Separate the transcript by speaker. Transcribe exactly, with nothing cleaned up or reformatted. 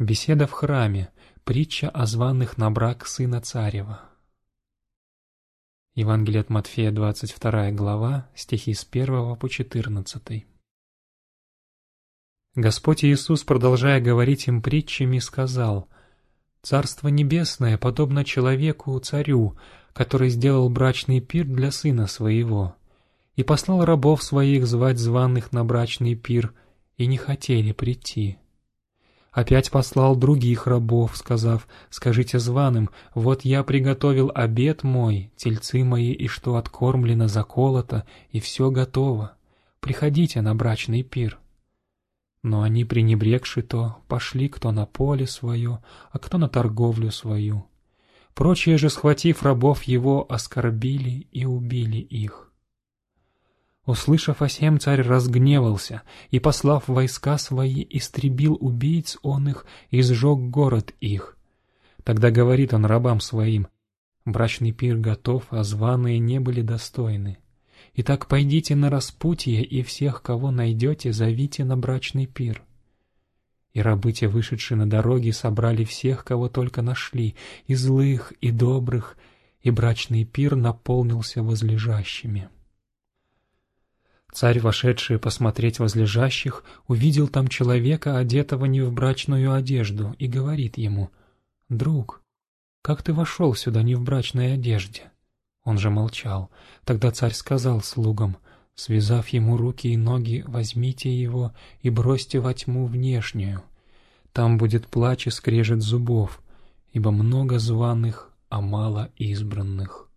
Speaker 1: Беседа в храме. Притча о званых на брак сына царева. Евангелие от Матфея, двадцать вторая глава, стихи с первого по четырнадцатый. Господь Иисус, продолжая говорить им притчами, сказал: «Царство Небесное подобно человеку-царю, который сделал брачный пир для сына своего, и послал рабов своих звать званых на брачный пир, и не хотели прийти. Опять послал других рабов, сказав: скажите званым: вот я приготовил обед мой, тельцы мои, и что откормлено, заколото, и все готово. Приходите на брачный пир. Но они, пренебрегши то, пошли кто на поле свое, а кто на торговлю свою. Прочие же, схватив рабов его, оскорбили и убили их. Услышав о сем, царь разгневался, и, послав войска свои, истребил убийц он их и сжег город их. Тогда говорит он рабам своим: брачный пир готов, а званые не были достойны. Итак, пойдите на распутье, и всех, кого найдете, зовите на брачный пир. И рабы те, вышедшие на дороги, собрали всех, кого только нашли, и злых, и добрых, и брачный пир наполнился возлежащими. Царь, вошедший посмотреть возлежащих, увидел там человека, одетого не в брачную одежду, и говорит ему: «Друг, как ты вошел сюда не в брачной одежде?» Он же молчал. Тогда царь сказал слугам: связав ему руки и ноги, возьмите его и бросьте во тьму внешнюю. Там будет плач и скрежет зубов, ибо много званых, а мало избранных.